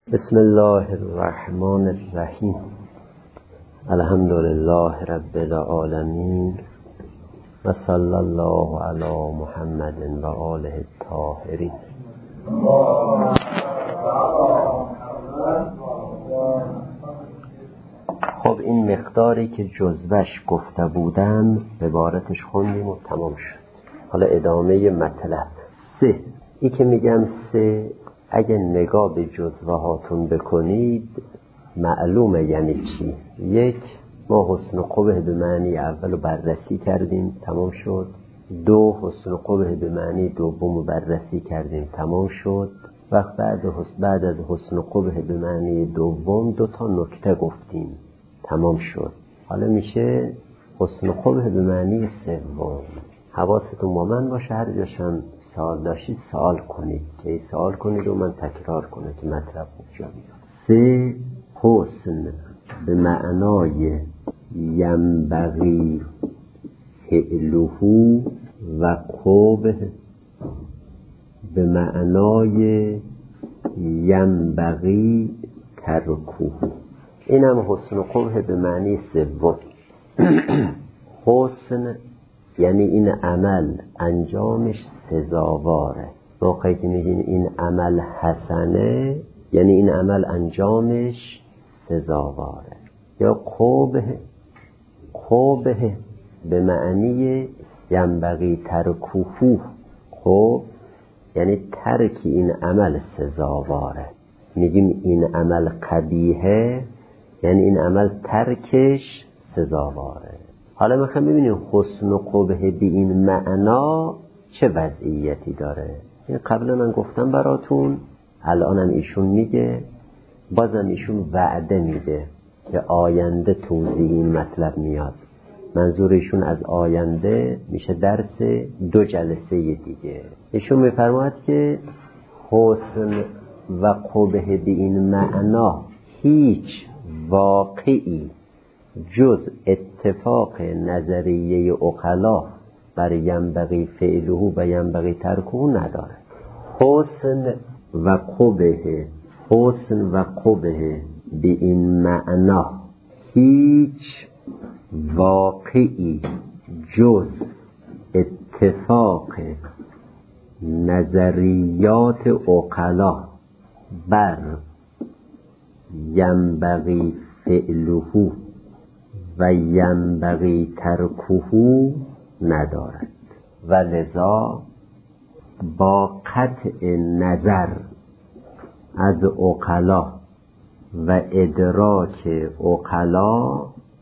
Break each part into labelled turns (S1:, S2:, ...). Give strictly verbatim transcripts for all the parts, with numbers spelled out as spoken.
S1: بسم الله الرحمن الرحیم. الحمد لله رب العالمین و صلی الله علی محمد و آله الطاهرین. خب این مقداری که جزوش گفته بودم عبارتش خوندیم و تمام شد. حالا ادامه مطلب. سه ای که میگم سه، اگه نگاه به جزوه هاتون بکنید معلومه یعنی چی. یک، ما حسن قبح به معنی اول بررسی کردیم، تمام شد. دو، حسن قبح به معنی دوم بررسی کردیم، تمام شد. وقت بعد بعد از حسن قبح به معنی دوم دو تا نکته گفتیم، تمام شد. حالا میشه حسن قبح به معنی سوم. حواستون با من باشه، هر جاشم سوال داشتید سوال کنید، که سوال کنید و من تکرار کنم که مطلب خوب جا میاد. سه، حسن به معنای ینبغی فعله و قبح به معنای ینبغی ترکه. این هم حسن و قبح به معنی سوم. حسن یعنی این عمل انجامش سزاواره. موقعی که میگین این عمل حسنه یعنی این عمل انجامش سزاواره. یا قبح، قبح به معنی ینبغی ترکه. خب یعنی ترک این عمل سزاواره. میگیم این عمل قبیحه یعنی این عمل ترکش سزاواره. حالا میخوام ببینیم حسن و قبح به این معنا چه وضعیتی داره. این قبلا من گفتم براتون، الانم ایشون میگه، بازم ایشون وعده میده که آینده توضیح این مطلب میاد. منظور ایشون از آینده میشه درس دو جلسه دیگه. ایشون میفرماید که حسن و قبح به این معنا هیچ واقعی جز اتفاق نظریه عقلا بر ینبغی فعله و ینبغی ترکه نداره. حسن و قبح، حسن و قبح به این معنا هیچ واقعی جز اتفاق نظریات عقلا بر ینبغی فعله و ینبغی ترکه ندارد. و لذا با قطع نظر از عقلا و ادراک عقلا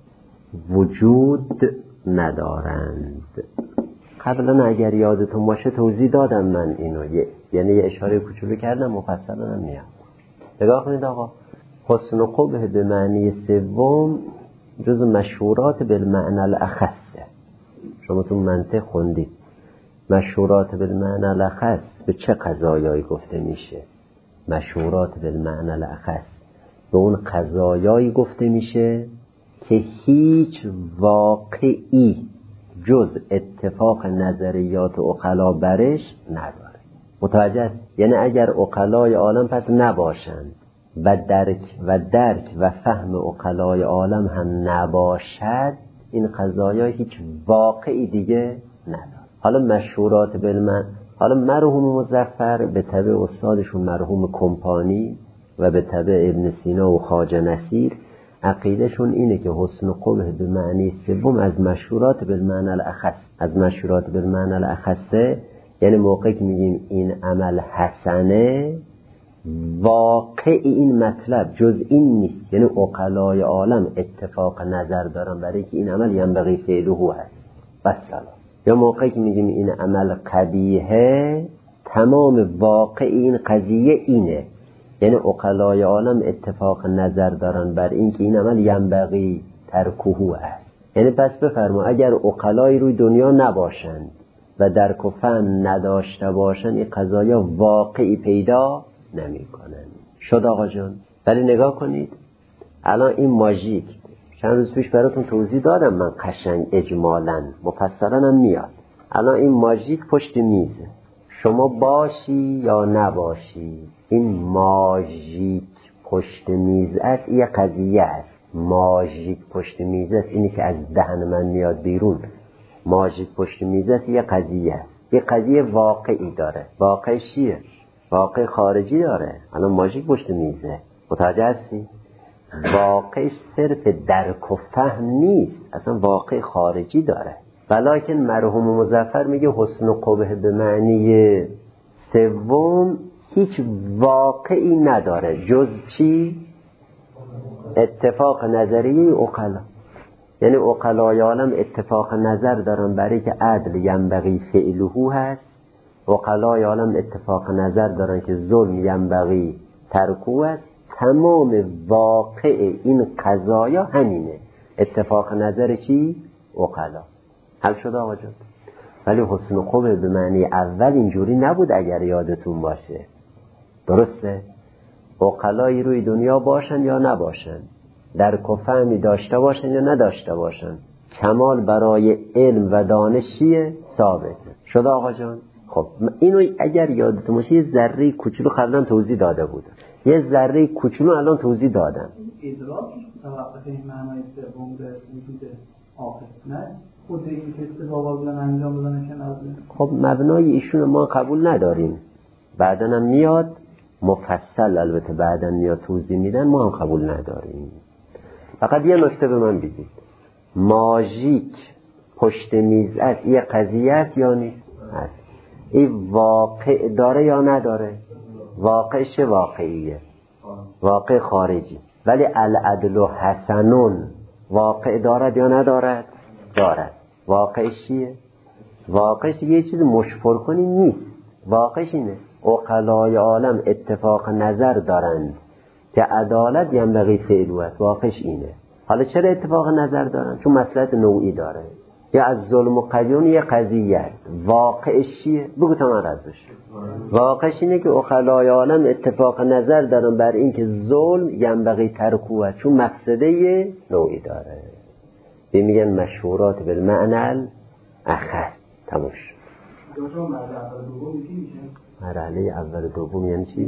S1: وجود ندارند. قبلا اگر یادتون باشه توضیح دادم من اینو، یعنی یه اشاره کوچولو کردم، مفصلا هم میاد. نگاه کنید آقا، حسن و قبح به معنی سوم جز مشهورات بالمعنی الاخصه. شما تو منطق خوندید مشهورات بالمعنی الاخص به چه قضایایی گفته میشه؟ مشهورات بالمعنی الاخص به اون قضایایی گفته میشه که هیچ واقعی جز اتفاق نظریات عقلا برش نداره. متوجه است؟ یعنی اگر عقلای عالم پس نباشند و درک و درک و فهم عقلای عالم هم نباشد، این قضایا هیچ واقعی دیگه نداره. حالا مشهورات بالمعنی، حالا مرحوم مظفر به تبع استادشون مرحوم کمپانی و به تبع ابن سینا و خواجه نصیر عقیدهشون اینه که حسن و قبح به معنی سوم از مشهورات بالمعنی الاخص. از مشهورات بالمعنی الاخصه یعنی موقعی که میگیم این عمل حسنه، واقع این مطلب جز این نیست. یعنی عقلای عالم اتفاق نظر دارن برای که این عمل ینبغی فعله هست و سلام. یا موقعی که میگیم این عمل قبیحه، تمام واقع این قضیه اینه، یعنی عقلای عالم اتفاق نظر دارن بر این که این عمل ینبغی ترکه است. یعنی پس بفرما اگر عقلای روی دنیا نباشند و درک و فهم نداشته باشند، این قضایا واقعی پیدا نمی کنن. شد آقا جان؟ ولی نگاه کنید الان این ماژیک چند روز پیش براتون توضیح دادم من قشنگ اجمالاً، مفصلاً هم میاد. الان این ماژیک پشت میزه، شما باشی یا نباشی این ماژیک پشت میز است یه قضیه است. ماژیک پشت میز است اینی که از دهن من میاد بیرون. ماژیک پشت میز است یه قضیه است. یه قضیه واقعی داره. واقع چیه؟ واقع خارجی داره. الان ماژیک پشت میزه، متوجه هستی؟ واقع صرف درک و فهم نیست، اصلا واقع خارجی داره. ولیکن مرحوم مظفر میگه حسن و قبح به معنی سوم هیچ واقعی نداره جز چی؟ اتفاق نظری عقلا. یعنی عقلای عالم اتفاق نظر دارن برای که عدل ینبغی فعله هست، عقلای عالم اتفاق نظر دارن که ظلم ینبغی ترکه است. تمام واقع این قضایا همینه، اتفاق نظر چی؟ عقلا. حل شد آقا جان؟ ولی حسن و قبح به معنی اول اینجوری نبود اگر یادتون باشه. درسته؟ عقلایی روی دنیا باشن یا نباشن، درک و فهمی داشته باشن یا نداشته باشن، کمال برای علم و دانشیه ثابته. شد آقا جان؟ خب اینو اگر یادتون باشه یه ذره کوچولو قبلا توضیح داده بودم، یه ذره کوچولو الان توضیح دادم.
S2: ادراک توقف این معنای سوم به وجود آخر نه خود این که استدلال بودن انجام بدن کنار.
S1: خب مبنای ایشون ما قبول نداریم، بعدن هم میاد مفصل، البته بعدن میاد توضیح میدن، ما هم قبول نداریم. فقط یه نکته به من بگید، ماژیک پشت میز است یه قضیه است یا نیست؟ هست. این واقع داره یا نداره؟ واقعش واقعیه، واقع خارجی. ولی العدل و حسنون واقع دارد یا ندارد؟ دارد. واقعش چیه؟ واقعش یه چیز مشفر کنی نیست. واقعش اینه عقلای عالم اتفاق نظر دارند که عدالت ینبغی فعله است. واقعش اینه. حالا چرا اتفاق نظر دارن؟ چون مصلحت نوعی داره، یا از ظلم و قیون یه قضیه است. واقعش چیه؟ بگو تا من رد بشه. واقعش اینه که عقلای عالم اتفاق نظر دارن بر این که ظلم ینبغی ترکه است، چون مفسده نوعی داره. به میگن مشهورات بالمعنى اخص. تموش. مرحله اول دوم یعنی چی؟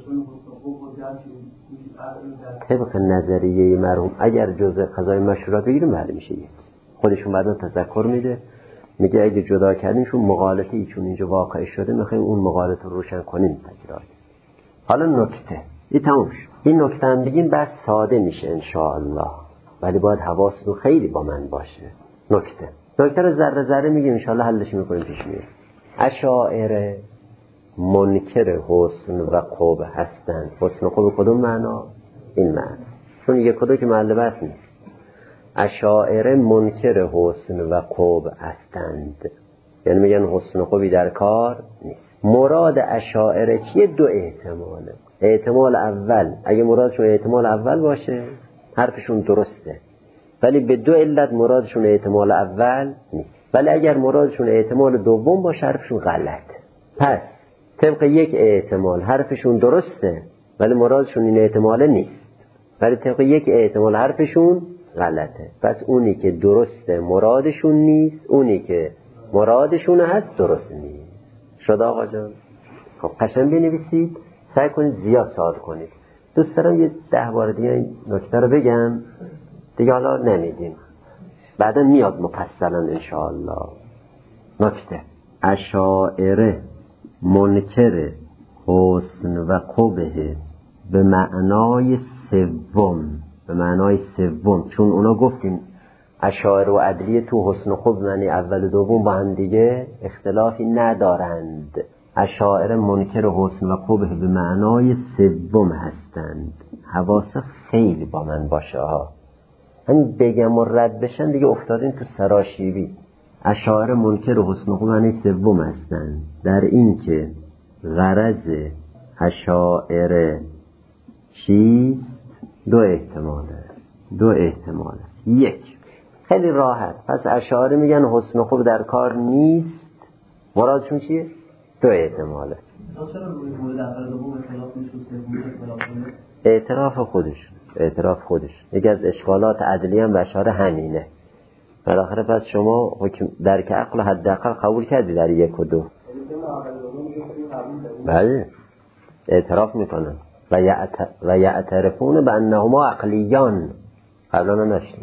S1: طبق نظریه مرحوم اگر جزء قضای مشهورات بگیریم بله میشه یک. خودشون بعدا تذکر میده، میگه اگه جدا کردینشون مغالطه‌ای چون اینجا واقع شده میخوایم اون مغالطه رو روشن کنیم تکرار. حالا نکته این تموم شد. این نکته هم بگیم بعد ساده میشه انشاءالله، ولی باید حواستون خیلی با من باشه. نکته نکته رو ذره ذره میگیم انشاءالله حلش میکنیم پیش میره. اشاعره منکر حسن و قبح هستند. حسن و قبح کدوم معنا؟ این معنا، چون یک کدوم که محل بحث نیست. اشاعره منکر حسن و قبح هستند، یعنی میگن حسن و قبحی در کار نیست. مراد اشاعره چیه؟ دو احتماله. احتمال اول اگه مرادشون احتمال اول باشه حرفشون درسته، ولی به دو علت مرادشون احتمال اول نیست. ولی اگر مرادشون احتمال دوم باشه حرفشون غلط. پس طبق یک احتمال حرفشون درسته ولی مرادشون این احتمال نیست، ولی طبق یک احتمال حرفشون غلطه. پس اونی که درسته مرادشون نیست، اونی که مرادشون هست درست نیست. شد آقا جان؟ خب قشنگ بنویسید، سعی کنید زیاد ساده کنید. دوست دارم یه ده بار دیگه این نکته رو بگم دیگه، حالا نمیدیم بعدا میاد مفصلا انشاءالله. نکته اشاعره منکر حسن و قبح به معنای سوم، به معنای سوم، چون اونا گفتیم اشاعره و عدلیه تو حسن و قبح معنی اول و دوم با هم دیگه اختلافی ندارند. اشاعره منکر حسن و قبح به معنای سوم هستند. حواس خیلی با من باشه ها، همین بگم و رد بشن دیگه افتادین تو سراشیبی. اشاعره منکر حسن و قبح معنی سوم هستند، در این که غرض اشاعره چیست؟ دو احتمال است. دو احتمال است. یک، خیلی راحت، پس اشاعره میگن حسن و قبح در کار نیست، مرادشون چیه؟ دو احتماله. اعتراف خودش اعتراف خودش یکی از اشکالات عدلی هم بشاره همینه. بالاخره پس شما حکم درک عقل حداقل قبول کردی در یک و دو. بله اعتراف میکنن. و یعت... و یعترفون به انهما عقلیان. قبلا نداشتیم.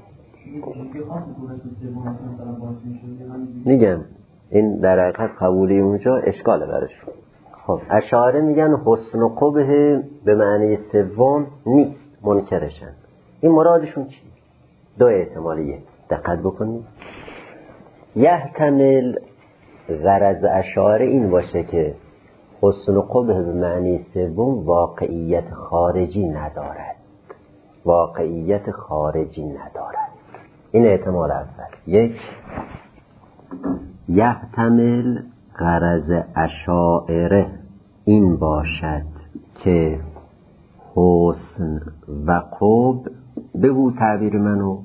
S1: میگم این در حقیقت قبولی اونجا اشکاله برشون. خب اشاعره میگن حسن و قبح به معنی سوم نیست، منکرشن. این مرادشون چی؟ دو احتمالیه، دقت بکنید. یحتمل غرض اشاعره این باشه که حسن و قبح به معنی سوم واقعیت خارجی ندارد، واقعیت خارجی ندارد. این احتمال اول. یک، یحتمل غرض اشاعره این باشد که حسن و قبح، بگو تعبیر منو،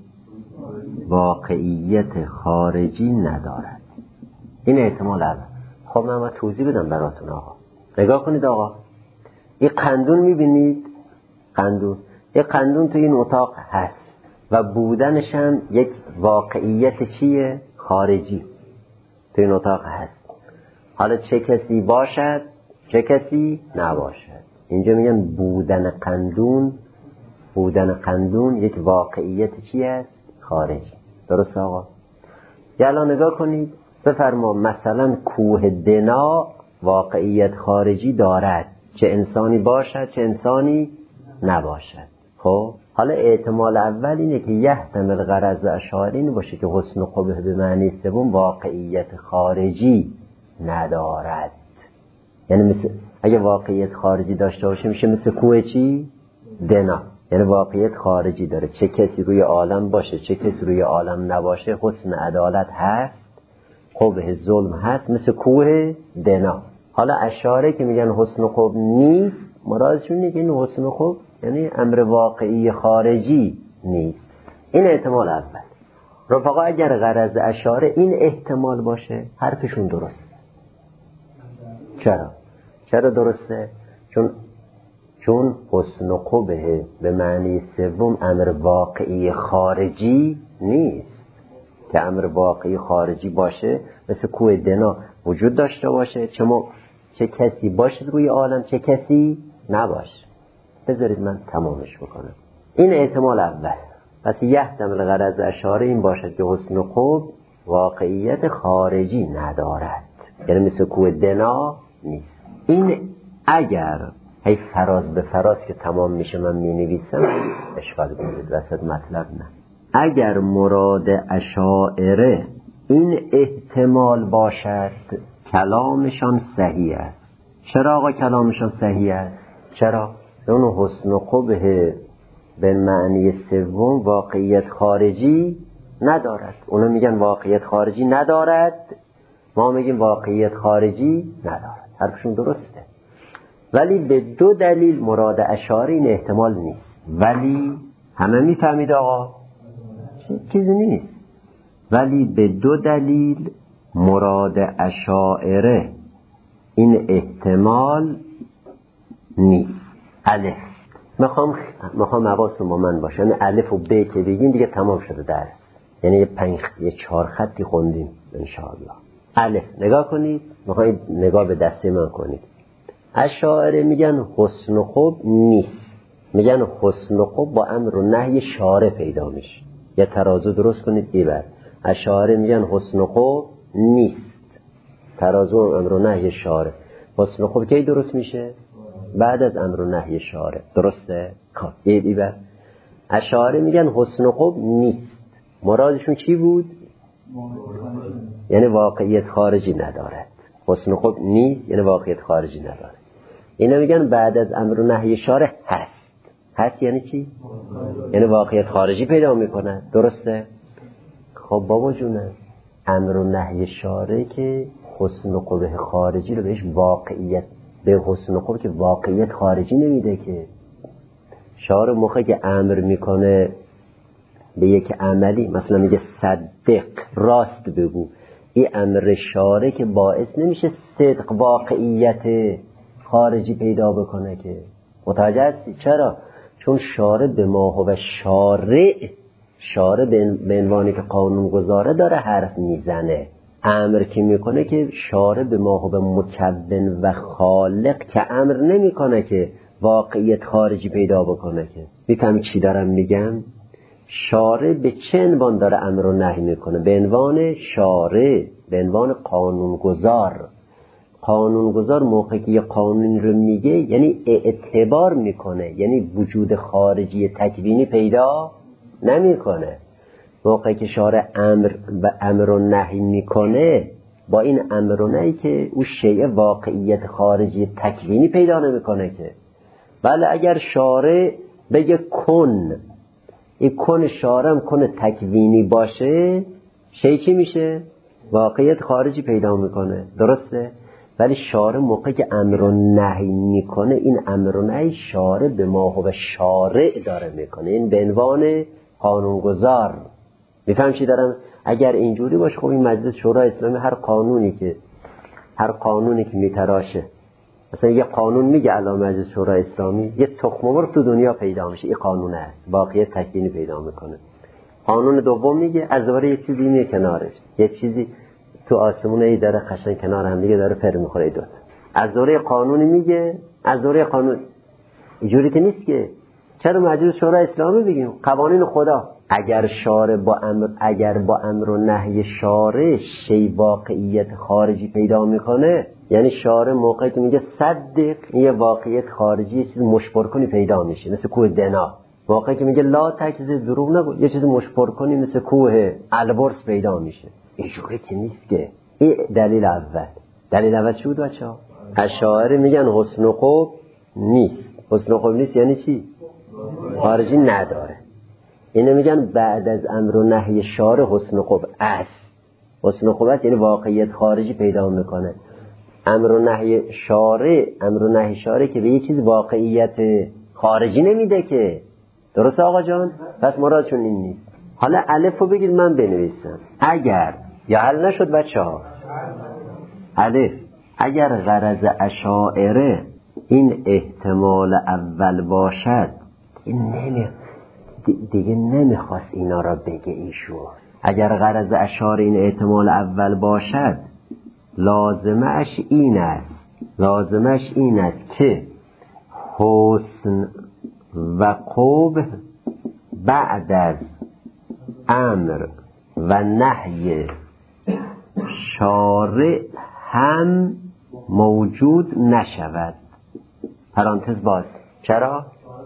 S1: واقعیت خارجی ندارد. این احتمال اول. خب من ما توضیح بدم براتون آقا. نگاه کنید آقا، این قندون میبینید، قندون، این قندون تو این اتاق هست و بودنش هم یک واقعیت چیه؟ خارجی تو این اتاق هست. حالا چه کسی باشد چه کسی نباشد، اینجا میگن بودن قندون، بودن قندون یک واقعیت چی است؟ خارجی. درست آقا؟ یا الان نگاه کنید، بفرما مثلا کوه دنا واقعیت خارجی دارد، چه انسانی باشد چه انسانی نباشد. خب حالا احتمال اول اینه که یحتمل غرض اشاعره این باشه که حسن و قبح به معنی سوم واقعیت خارجی ندارد. یعنی مثل اگه واقعیت خارجی داشته باشه میشه مثل کوه چی؟ دنا. یعنی واقعیت خارجی داره، چه کسی روی عالم باشه چه کسی روی عالم نباشه، حسن عدالت هست، قبح ظلم هست، مثل کوه دنا. حالا اشاعره که میگن حسن و قبح نیست، مرادشون اینه که این حسن و قبح یعنی امر واقعی خارجی نیست. این احتمال اول. رفقا اگر غرض اشاعره این احتمال باشه حرفشون درسته. چرا؟ چرا درسته؟ چون چون حسن و قبح به معنی سوم امر واقعی خارجی نیست. که امر واقعی خارجی باشه مثل کوه دنا وجود داشته باشه، چه, ما چه کسی باشه روی عالم چه کسی نباشه. بذارید من تمامش بکنم. این احتمال اول. پس یحتمل غرض اشاره این باشد که حسن و قبح واقعیت خارجی ندارد، یعنی مثل کوه دنا نیست. این اگر هی فراز به فراز که تمام میشه من می نویسم اشکال کنید وسط مطلب نه. اگر مراد اشاعره این احتمال باشد کلامشان صحیح است. چرا آقا کلامشان صحیح است؟ چرا؟ اون حسن و قبح به معنی سوم واقعیت خارجی ندارد. اونا میگن واقعیت خارجی ندارد، ما میگیم واقعیت خارجی ندارد. حرفشون درسته، ولی به دو دلیل مراد اشاعره این احتمال نیست. ولی همه میفهمید آقا چیزی نیست. ولی به دو دلیل مراد اشاعره این احتمال نیست. الف، میخوام میخوام حواستون با من باشه، یعنی الف و ب که بگیم دیگه تمام شده درس، یعنی یه پنج یه چهار خطی خوندیم ان شاء الله. الف، نگاه کنید، میخواید نگاه به دسته من کنید. اشاعره میگن حسن و قبح نیست، میگن حسن و قبح با امر و نهی شارع پیدا میشه. یه ترازو درست کنید ایبر. اشاعره میگن حسن و قبح نیست، ترازو امر و نهی شارع. حسن و قبح کی درست میشه؟ بعد از امر و نهی شارع. درسته؟ خب ایبر. اشاعره میگن حسن و قبح نیست، مرادشون چی بود؟ یعنی واقعیت خارجی ندارد. حسن و قبح نیست یعنی واقعیت خارجی ندارد. اینا میگن بعد از امر و نهی شارع هست. هست یعنی چی؟ یعنی واقعیت خارجی پیدا میکنه. درسته؟ خب بابا جونه، امر و نهی شارع که حسن و قبح خارجی رو بهش واقعیت، به حسن و قبح که واقعیت خارجی نمیده که. شارع موقعی که امر میکنه به یک عملی، مثلا میگه صدق، راست بگو، این امر شارع که باعث نمیشه صدق واقعیت خارجی پیدا بکنه که. متوجه هستی؟ چرا؟ چون شارع به ما هو شارع، شارع به عنوانی که قانون گذاره داره حرف میزنه. امر که میکنه که شارع به ما هو مکون و خالق که امر نمیکنه که واقعیت خارجی پیدا بکنه که. میفهمی چی دارم میگم؟ شارع به چه عنوان داره امر و نهی میکنه؟ به عنوان شارع، به عنوان قانونگذار. قانونگذار موقعی که یه قانون رو میگه یعنی اعتبار میکنه، یعنی وجود خارجی تکوینی پیدا نمیکنه. موقعی که شارع امر و امر و نهی میکنه، با این امر و نهی که او شیء واقعیت خارجی تکوینی پیدا نمیکنه که. بله اگر شارع بگه کن، این کن شارع هم کن تکوینی باشه، شیء چی میشه؟ واقعیت خارجی پیدا میکنه، درسته؟ ولی شارع موقعی که امر و نهی میکنه، این امر و نهی شارع به ما و شارع داره میکنه، این به عنوان قانونگذار. میفهم چی دارم؟ اگر اینجوری باشه خب این مجلس شورای اسلامی هر قانونی که هر قانونی که میتراشه، مثلا یه قانون میگه الان مجلس شورای اسلامی یه تخم مرغ تو دنیا پیدا میشه، این قانون است، واقعیت تکوینی پیدا میکنه. قانون دوم میگه از دوباره یه چیزی میه کنارش، یه چیزی تو آسمون ای داره قشنگ کنار هم دیگه داره پر میخوره دوتا. از دوره قانونی میگه، از دوره قانون اینجوری که نیست که. چرا مجلس شورای اسلامی بگیم؟ قوانین خدا. اگر شارع با امر اگر با امر و نهی شارع شی واقعیت خارجی پیدا میکنه، یعنی شارع موقعی که میگه صدق، یه واقعیت خارجی یه چیز مشبر کنی پیدا میشه، مثل کوه دنا. موقعی که میگه لا تکذب، دروغ نگو، یه چیز مشبر کنی مثل کوه البرز پیدا میشه. اینجوری که نیست که. این دلیل اول. دلیل اول چی بود بچه‌ها؟ اشاعره میگن حسن و قبح نیست. حسن و قبح نیست یعنی چی؟ خارجی نداره. اینو میگن بعد از امر و نهی شارع حسن و قبح است. حسن و قبح است یعنی واقعیت خارجی پیدا میکنه. امر و نهی شارع، امر و نهی شارع که به یه چیز واقعیت خارجی نمیده که. درسته آقا جان؟ پس مرادشون این نیست. حالا الف رو بگید من بنویسم. اگر یا حل نشد بچه ها الف، اگر غرض اشاعره این احتمال اول باشد، این نمی دیگه نمیخواست اینا را بگه ایشون. اگر غرض اشاره این احتمال اول باشد، لازمش این است لازمش این است که حسن و قبح بعد از امر و نهی شارع هم موجود نشود. پرانتز باز. چرا؟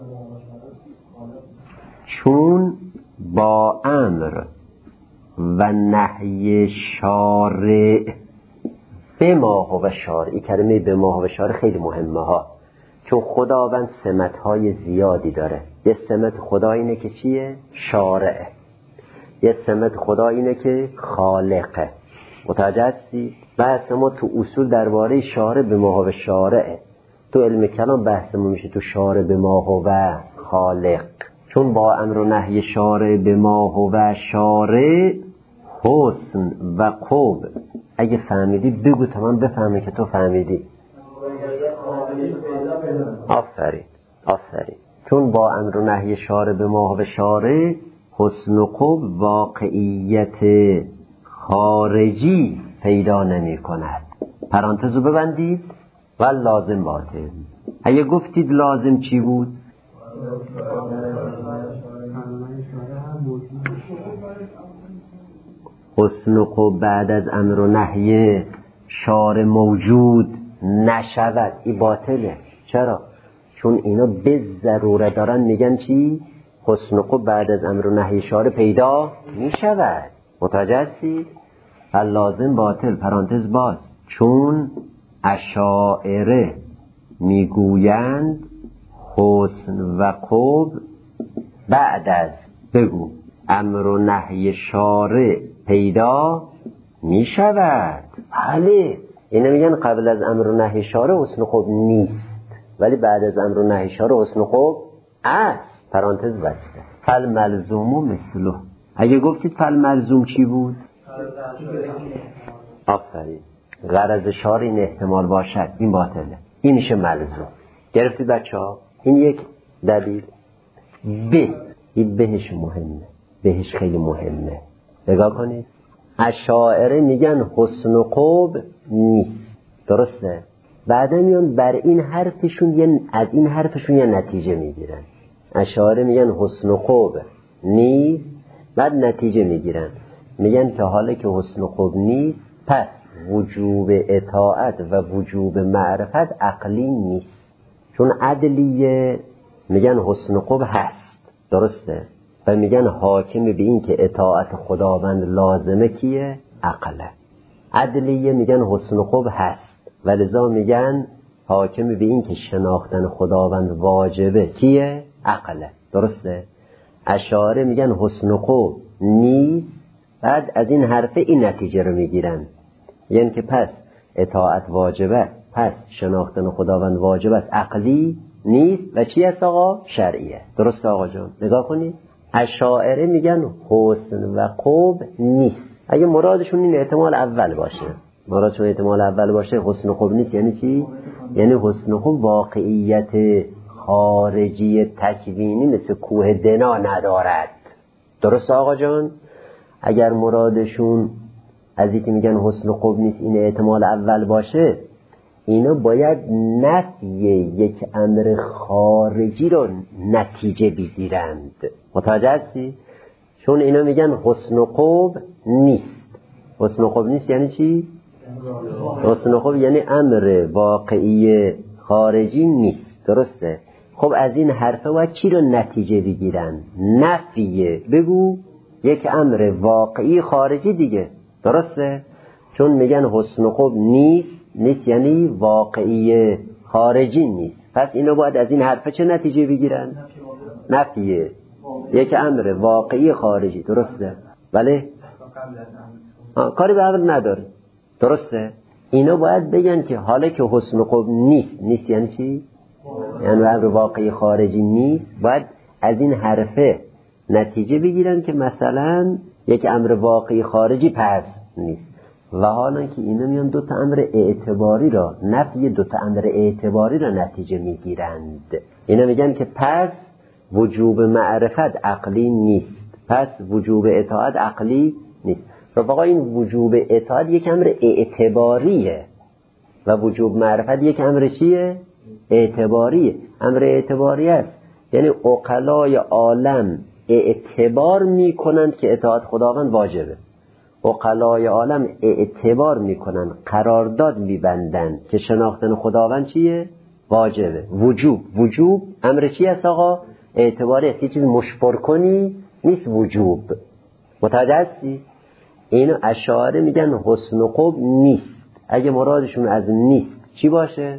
S1: چون با امر و نهی شارع به ما و شارع، این کلمه به ما و شارع خیلی مهمه ها، چون خداوند سمت های زیادی داره. یه سمت خدا اینه که چیه؟ شارعه. یه سمت خدا اینه که خالقه. متوجه هستی؟ بحث ما تو اصول درباره شارع به ما و شارعه. تو علم کلام بحث ما میشه تو شارع به ما و خالق. چون با امر و نهی شارع به ما و شارع حسن و قبح. اگه فهمیدی بگو تا من بفهمه که تو فهمیدی. آفرین آفرین. چون با امر و نهی شارع به ما و شارع حسن و قبح واقعیت خارجی پیدا نمی کند. پرانتزو ببندید. و لازم باطل. اگه گفتید لازم چی بود؟ حسن و قبح بعد از امر و نهی شارع موجود نشود. این باطله. چرا؟ چون اینا به ضرورت دارن میگن چی؟ حسن و قبح بعد از امر و نهی شارع پیدا میشود. متوجه هستی؟ لازم باطل. پرانتز باز. چون اشاعره میگویند حسن و قبح بعد از بگو امر و نهی شارع پیدا می شود. بله، اینا میگن قبل از امر و نهی شارع حسن و قبح نیست، ولی بعد از امر و نهی شارع حسن و قبح است. پرانتز بسته. فل ملزوم و مثله. اگه گفتید فل ملزوم چی بود؟ آفرین. غرض شارع این احتمال باشد، این باطله، این میشه ملزوم. گرفتید بچه ها؟ این یک دلیل. به این بهش مهمه، بهش خیلی مهمه. نگاه کنید، اشاعره میگن حسن و قبح نیست، درسته؟ بعدا میان بر این حرفشون یه از این حرفشون یه نتیجه میگیرن. اشاعره میگن حسن و قوب نیست، بعد نتیجه میگیرن میگن که حالا که حسن و قوب نیست پس وجوب اطاعت و وجوب معرفت عقلی نیست، چون عدلیه میگن حسن و قوب هست، درسته؟ و میگن حاکم به این که اطاعت خداوند لازمه کیه؟ عقله. عدلیه میگن حسن و قوب هست و لذا میگن حاکم به این که شناختن خداوند واجبه کیه؟ عقله، درسته؟ اشاعره میگن حسن و قوب نیست، بعد از این حرفه این نتیجه رو میگیرن، یعنی که پس اطاعت واجبه، پس شناختن خداوند واجب است، عقلی نیست و چی است آقا؟ شرعی است. درسته آقا جان؟ نگاه کنید، اشاعره میگن حسن و قوب نیست. اگه مرادشون این احتمال اول باشه، مرادشون احتمال اول باشه حسن و قوب نیست، یعنی چی؟ یعنی حسن و قوب واقعیت خارجی تکوینی مثل کوه دنا ندارد. درسته آقا جان؟ اگر مرادشون از اینکه میگن حسن و قوب نیست این احتمال اول باشه، اینا باید نفی یک امر خارجی رو نتیجه بگیرند. متوجه هستی؟ چون اینا میگن حسن و قوب نیست. حسن و قوب نیست یعنی چی؟ حسن و قوب یعنی امر واقعی خارجی نیست، درسته؟ خب از این حرفه باید چی رو نتیجه بگیرن؟ نفیه. بگو یک امر واقعی خارجی دیگه، درسته؟ چون میگن حسن و قوب نیست، نیست یعنی واقعی خارجی نیست، پس اینا باید از این حرفه چه نتیجه بگیرن؟ نفیه یک امر واقعی خارجی، درسته؟ بله؟ کاری به امر نداره، درسته؟ اینا باید بگن که حالا که حسن و قوب نیست، نیست یعنی چی؟ یعنی امر واقعی خارجی نیست، باید از این حرفه نتیجه بگیرن که مثلا یک امر واقعی خارجی پس نیست. و حالا که اینا میان دو تا امر اعتباری را، نفی دو تا امر اعتباری را نتیجه میگیرند. اینا میگن که پس وجوب معرفت عقلی نیست، پس وجوب اطاعت عقلی نیست. رفقا این وجوب اطاعت یک امر اعتباریه و وجوب معرفت یک امر چیه؟ اعتباریه. امر اعتباری است، یعنی عقلای عالم اعتبار میکنند که اطاعت خداوند واجبه. عقلای عالم اعتبار میکنن، قرارداد میبندن که شناختن خداوند چیه؟ واجبه. وجوب، وجوب امر چی است آقا؟ اعتباری است، یه چیز مشبر کنی نیست وجوب. متوجه هستی؟ اینو اشاعره میگن حسن و قوب نیست. اگه مرادشون از نیست چی باشه؟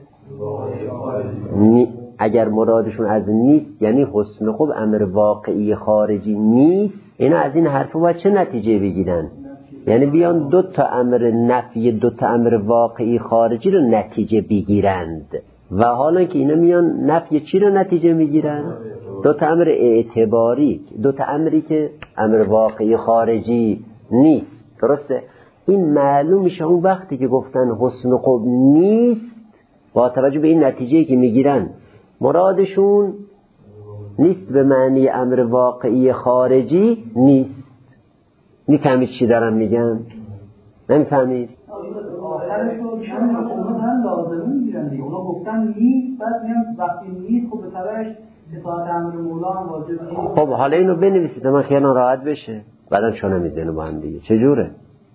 S1: نی... اگر مرادشون از نیست یعنی حسن و قوب امر واقعی خارجی نیست، اینا از این حرفا باید چه نتیجه بگیرن؟ یعنی بیان دو تا امر نفی دو تا امر واقعی خارجی رو نتیجه بگیرند. و حالا که اینا میان نفی چی رو نتیجه میگیرن؟ دو تا امر اعتباری، دو تا امری که امر واقعی خارجی نیست، درسته؟ این معلوم میشه اون وقتی که گفتن حسن و قوب نیست، با توجه به این نتیجه‌ای که میگیرن مرادشون نیست به معنی امر واقعی خارجی نیست. میفهمید چی دارم میگم؟ نمیفهمید؟
S2: آخرشون اونا دارن لازمه میگیرن دیگه، اونا گفتن نیست، بعد میگن وقتی نیست خب به تبعش اطاعت امر مولا هم واجب نیست.
S1: خب حالا اینو بنویسید من خیالم راحت بشه، بعدم چونه میزنه با هم دیگه چجوره؟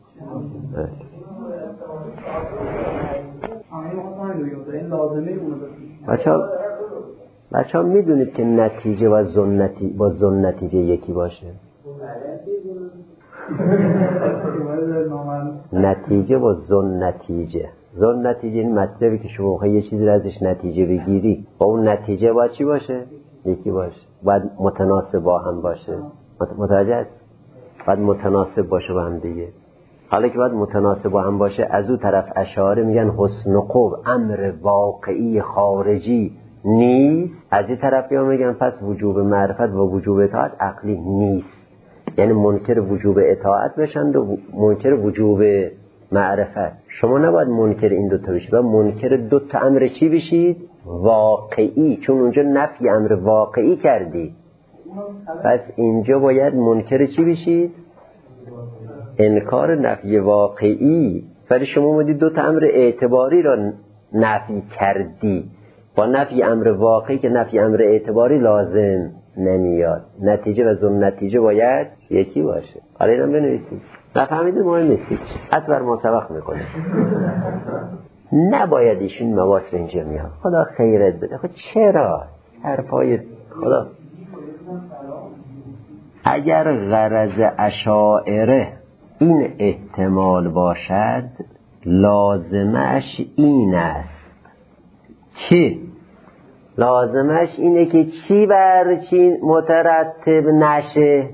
S1: بچه ها بچه ها میدونید که نتیجه و زن نتیجه با زن نتیجه یکی باشه؟ نتیجه با زن نتیجه، زن نتیجه این مطلبی که شما یه چیزی رو ازش نتیجه بگیری با اون نتیجه باید چی باشه؟ یکی باشه، باید متناسب با هم باشه. متوجه است؟ باید متناسب باشه با هم دیگه. حالا که باید متناسب با هم باشه، از اون طرف اشاعره میگن حسن و قوب امر واقعی خارجی نیست، از این طرف یا میگن پس وجوب معرفت و وجوب اطاعت عقلی نیست. یعنی منکر وجوب اطاعت بشند و منکر وجوب معرفت. شما نباید منکر این دوتا بشید، باید منکر دوتا امر چی بشید؟ واقعی، چون اونجا نفی امر واقعی کردی، پس اینجا باید منکر چی بشید؟ انکار نفی واقعی. ولی شما مودید دوتا امر اعتباری را نفی کردی با نفی امر واقعی که نفی امر اعتباری لازم نمیاد. نتیجه و ضمن نتیجه باید یکی باشه. حالا اینم بنویسید. نفهمیده مهم نیست. حتما ما سبق میکنه. نباید ایشون مواس رو اینجا میاد. خدا خیرت بده. خب چرا؟ حرفای خدا. اگر غرض اشاعره این احتمال باشد لازمش این است که لازمش اینه که چی بر چی مترتب نشه.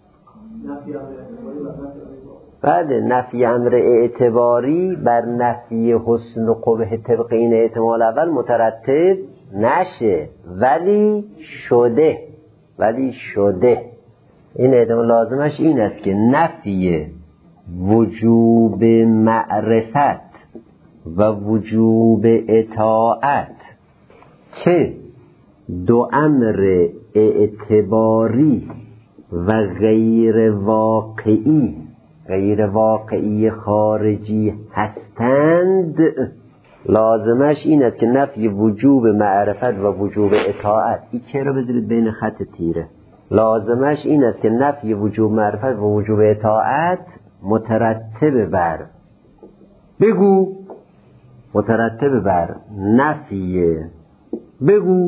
S1: بله، نفی امر اعتباری بر نفی حسن و قبح طبق این احتمال اول مترتب نشه، ولی شده ولی شده این احتمال لازمش این است که نفی وجوب معرفت و وجوب اطاعت که دو امر اعتباری و غیر واقعی غیر واقعی خارجی هستند لازمش این است که نفی وجوب معرفت و وجوب اطاعت، این که رو بذارید بین خط تیره، لازمش این است که نفی وجوب معرفت و وجوب اطاعت مترتب بر بگو مترتب بر نفی بگو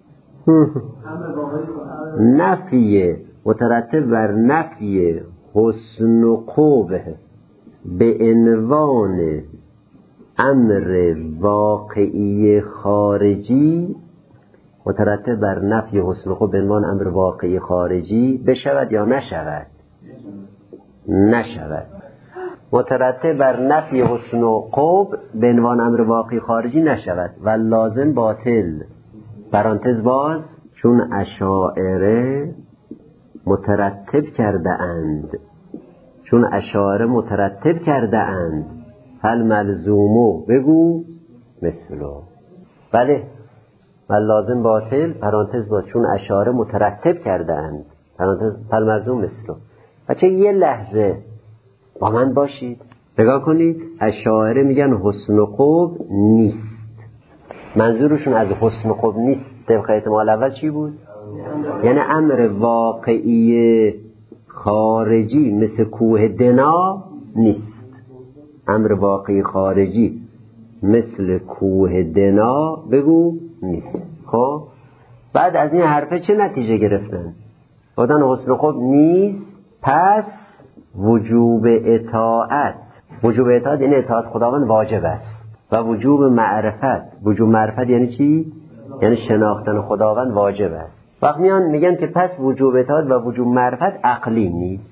S1: نفی مترتب بر نفی حسن و قبح به عنوان امر واقعی خارجی مترتب بر نفی حسن و قبح به عنوان امر واقعی خارجی بشود یا نشود؟ نشود. مترتب بر نفی حسن و قبح به عنوان امر واقعی خارجی نشود و لازم باطل. پرانتز باز، چون اشاعره مترتب کرده اند چون اشاعره مترتب کرده اند فل ملزومو بگو مثلو. بله، و لازم باطل پرانتز باز، چون اشاعره مترتب کرده اند پرانتز فل ملزوم مثلو. بچه یه لحظه با من باشید، نگاه کنید. اشاعره میگن حسن و قبح نیست. منظورشون از حسن و قبح نیست طبق احتمال اول چی بود؟ یعنی امر واقعی خارجی مثل کوه دنا نیست. امر واقعی خارجی مثل کوه دنا بگو نیست. خب بعد از این حرفه چه نتیجه گرفتن؟ گفتن حسن و قبح نیست، پس وجوب اطاعت وجوب اطاعت یعنی اطاعت خداوند واجب است و وجوب معرفت وجوب معرفت یعنی چی؟ یعنی شناختن خداوند واجب است. وقت میان میگن که پس وجوب اطاعت و وجوب معرفت عقلی نیست.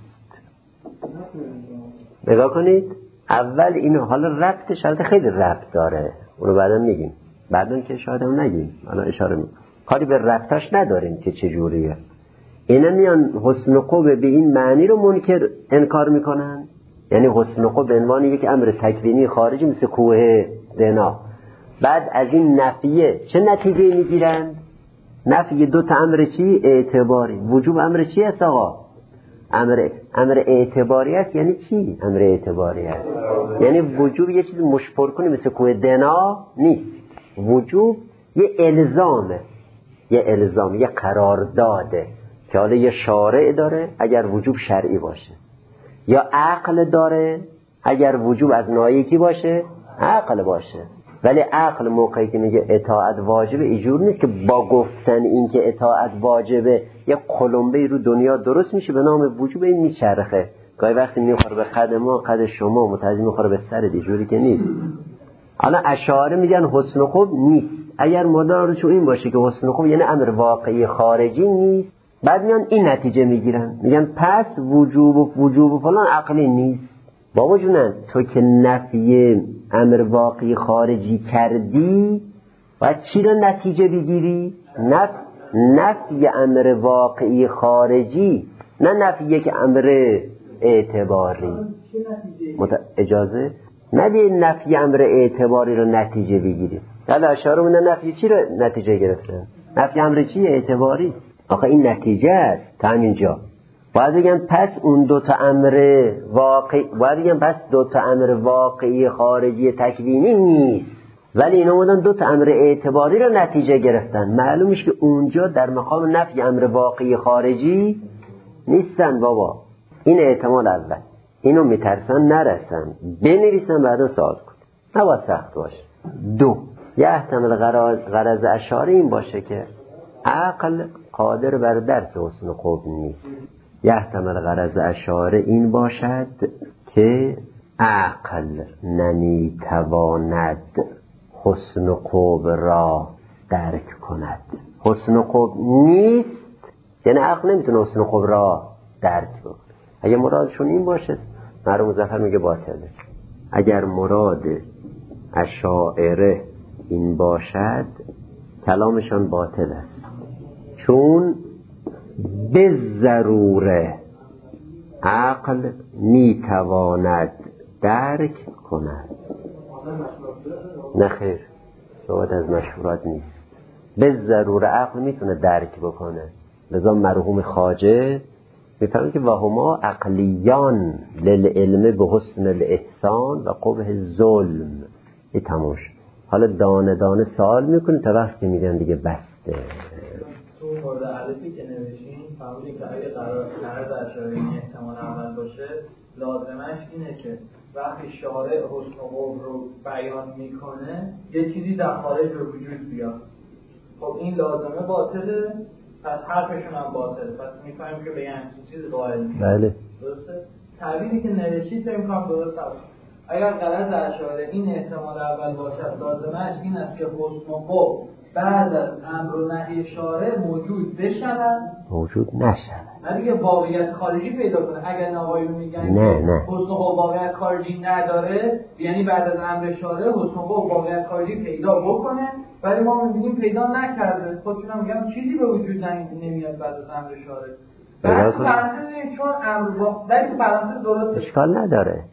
S1: نگاه کنید، اول اینو حالا ربطش حالت خیلی ربط داره، اونو بعدا میگیم، بعدا که شاید هم نگیم، حالا اشاره میگیم، کاری به ربطش نداریم که چجوریه. اینا میان حسن و قبح به این معنی رو منکر انکار میکنن، یعنی حسن و قبح به عنوان یک امر تکوینی خارجی مثل کوه دنا. بعد از این نفیه چه نتیجه میگیرن؟ نفی دو تا امر چی؟ اعتباری. وجوب امر چی است آقا؟ امر امر اعتباری است. یعنی چی امر اعتباری است؟ یعنی وجوب یه چیز مشپر کنی مثل کوه دنا نیست. وجوب یه الزامه، یه الزام، یه قرارداده که حالا یه شارع داره اگر وجوب شرعی باشه، یا عقل داره اگر وجوب از نایکی باشه عقل باشه. ولی عقل موقعی که میگه اطاعت واجبه اینجور نیست که با گفتن این که اطاعت واجبه یه قلمبه رو دنیا درست میشه به نام وجوب، این میچرخه، گاهی وقتی میخوره به قد ما قد شما متعجب میخوره به سر دیجوری که نیست. حالا اشاعره میگن حسن و قبح نیست. اگر مدارش این باشه که حسن و قبح یعنی امر واقعی خارجی نیست، بعد میان این نتیجه میگیرن، میگن پس وجوب و وجوب و فلان عقلی نیست. بابا جونن، تو که نفی امر واقعی خارجی کردی باید چی رو نتیجه بگیری؟ نف... نفی امر واقعی خارجی، نه نفی یک امر اعتباری. مت... اجازه ندی نفی امر اعتباری رو نتیجه بگیری. حالا اشاره مونه نفی چی رو نتیجه گرفتن؟ نفی امر چی؟ اعتباری. آخه این نتیجه است تا همینجا. باید بگم پس اون دوتا امر واقعی باید بگم پس دوتا امر واقعی خارجی تکوینی نیست. ولی اینا بودن دو تا امر اعتباری رو نتیجه گرفتن. معلومش که اونجا در مقام نفی امر واقعی خارجی نیستن بابا. این احتمال اول. اینو میترسن نرسن، بنویسن بعدا سوال کن، نباید سخت باشه. دو، یه احتمال غرض اشاره این باشه که عقل قادر بر درک حسن خوب نیست. یه احتمال غرض اشاره این باشد که عقل نمیتواند حسن خوب را درک کند. حسن خوب نیست یعنی عقل نمیتونه حسن خوب را درک بکنه. اگه مرادشون این باشه مرحوم مظفر میگه باطله. اگر مراد اشاعره این باشد کلامشان باطل است، چون به ضروره عقل میتواند درک کند. نه خیر، صحبت از مشهورات نیست. به ضروره عقل میتونه درک بکنه. لذا مرحوم خواجه میفهمه که وهما عقلیان للعلم به حسن الاحسان و قبح ظلم. این تماش. حالا دانه دانه سوال میکنه تا وقتی میگن دیگه بسته.
S3: تو مورد علفی که نوشین فهمیدیم که اگه قرار قرار اشاره این احتمال اول باشه لازمش اینه که وقتی شارع حسن و قبح رو بیان میکنه یه چیزی در خارج به وجود بیاد. خب این لازمه باطله، پس حرفشون هم باطله، پس میفهمیم که به یه همچین چیز قائل میشه.
S1: بله
S3: درسته؟ تعبیری که نوشید فکر می‌کنم درست است. اگر غرض اشاره این احتمال اول باشد لازمش این است که حسن و قبح بعد از امر و نهی شارع موجود بشود،
S1: موجود نشود،
S3: نه دیگه واقعیت خارجی پیدا کنه. اگر نوایون میگن
S1: نه نه
S3: حسن و قبح واقعیت خارجی نداره، یعنی بعد از امر شارع حسن و قبح واقعیت خارجی پیدا بکنه، ولی ما میگیم پیدا نکرده. خودشون هم میگن چیزی به وجود نمیاد بعد از امر شارع. بعد فرض چون امر با در فرض درست
S1: اشکال نداره،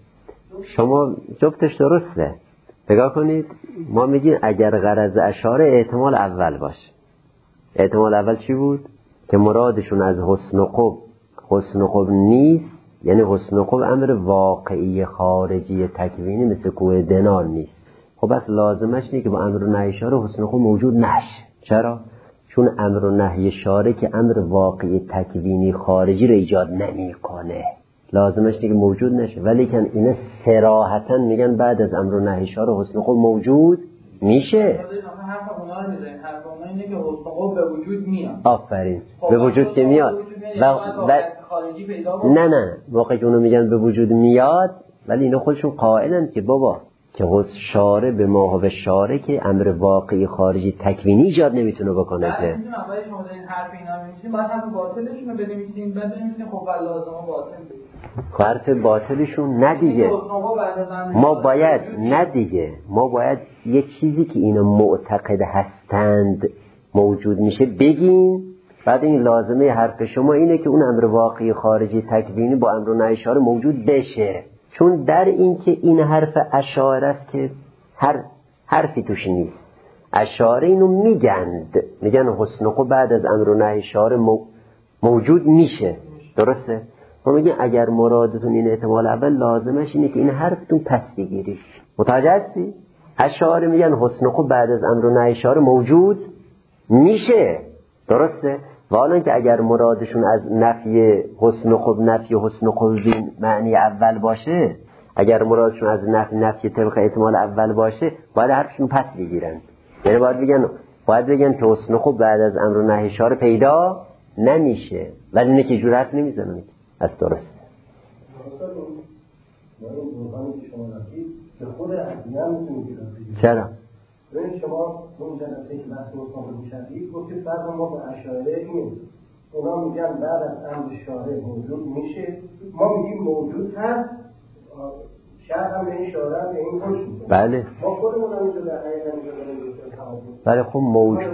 S1: شما جفتش درسته. نگاه کنید، ما میگیم اگر غرض اشاره احتمال اول باشه. احتمال اول چی بود؟ که مرادشون از حسن و قبح حسن و قبح نیست، یعنی حسن و قبح امر واقعی خارجی تکوینی مثل کوه دنار نیست. خب بس لازمش اینه که با امر و نهی شارع حسن و قبح موجود نشه. چرا؟ چون امر و نهی شارع که امر واقعی تکوینی خارجی رو ایجاد نمیکنه، لازمش اینه که موجود نشه. ولی که اینا صراحتاً میگن بعد از امر و نهی شارع حسن قبح موجود میشه.
S3: حرف اونا رو میزنید، حرف اونا اینه که حسن قبح به وجود میاد.
S1: آفرین، به وجود که میاد و, و...
S3: خارجی پیدا
S1: نه نه واقعا که اونو میگن به وجود میاد، ولی اینا خودشون قائلن که بابا که حسن شارع به ما و شارع که امر واقعی خارجی تکوینی ایجاد نمیتونه بکنه. که
S3: میتونم ولی شما دارین حرف اینا می‌نویسین، بعد حرف باطلشون رو بنویسین، بعد بنویسین خب لازمه باطل بگید.
S1: حرف باطلشون نه دیگه. ما باید نه دیگه ما باید یه چیزی که اینا معتقد هستند موجود میشه بگیم، بعد این لازمه حرف شما اینه که اون امر واقعی خارجی تکوینی با امر نهی شارع موجود بشه. چون در این که این حرف اشاعره است که هر حرفی توش نیست. اشاعره اینو میگند، میگن حسن و قبح بعد از امر و نهی شارع موجود میشه. درسته؟ ما میگیم اگر مرادتون این احتمال اول لازمش اینه که این حرفتون پس بگیرید. متوجه هستی؟ اشاعره میگن حسن و قبح بعد از امر و نهی شارع موجود میشه. درسته؟ و حالا که اگر مرادشون از نفی حسن و قبح نفی حسن و قبح بین معنی اول باشه، اگر مرادشون از نفی نفی طبق احتمال اول باشه، باید حرفشون پس بگیرن. یعنی باید بگن باید بگن که حسن و قبح بعد از امر و نهی شارع پیدا نمیشه، ولی اینه که جور حرف نمیزنن. از درست چرا؟
S4: ببین شما اون جلسه که بحث مصاحبه می‌شدید گفتید فرق ما با اشاعره اینه، اونا میگن بعد از امر شارع موجود میشه، ما میگیم موجود هست، شاید هم به این شارع به این خوش میکنه.
S1: بله
S4: ما خودمون هم اینجا در حقیقت می‌ذاریم.
S1: بله خب موجود،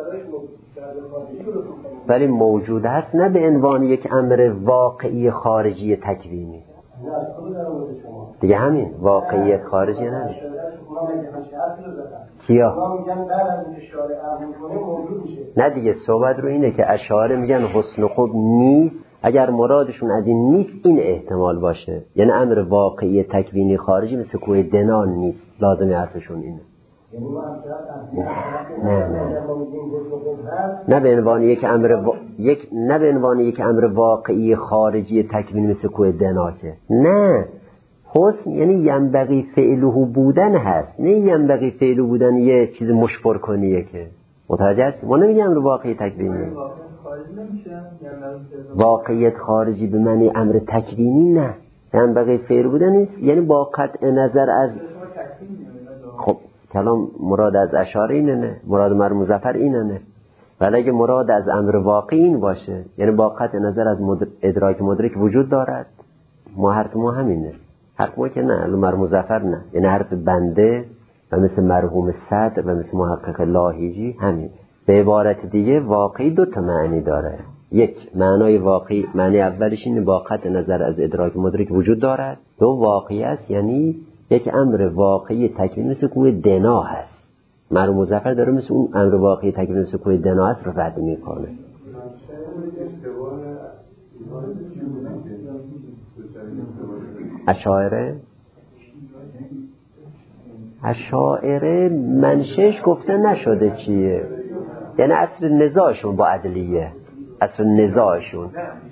S1: ولی موجود هست نه به عنوان یک امر واقعی خارجی تکوینی. دیگه همین واقعیت خارجی نه. کیا؟ نه دیگه صحبت رو اینه که اشاعره میگن حسن و قبح نیست. اگر مرادشون از این نیست این احتمال باشه، یعنی امر واقعی تکوینی خارجی مثل کوه دنان نیست. لازم حرفشون اینه. نه به عنوان یک امر و... یک نه به عنوان یک امر واقعی خارجی تکوین مثل کوه دناکه. نه، حسن یعنی ینبغی فعله بودن هست، نه ینبغی فعله بودن یه چیز مشبر کنیه که متوجه هست. ما نمیگیم امر واقعی تکوینی، واقعیت خارجی به معنی امر تکوینی نه، ینبغی فعل بودن نیست، یعنی با قطع نظر از خب کلام مراد از اشاره اینه نه، مراد مر مظفر اینه نه، ولی اگه مراد از امر واقعی این باشه یعنی با قطع نظر از مدر... ادراک مدرک وجود دارد، ما حرف ما همینه، حرف ما که نه مر مظفر نه، یعنی حرف بنده و مثل مرحوم صدر و مثل محقق لاهیجی همین. به عبارت دیگه واقعی دو تا معنی داره، یک معنای واقعی، معنی اولش اینه با قطع نظر از ادراک مدرک وجود دارد، دو واقعی است یعنی یک امر واقعی تکوین مثل کوه دنا هست. مرحوم مظفر داره مثل اون امر واقعی تکوین مثل کوه دنا هست رو رد میکنه. اشاعره اشاعره منشش گفته نشده چیه، یعنی اصل نزاعشون با عدلیه، اصل نزاعشون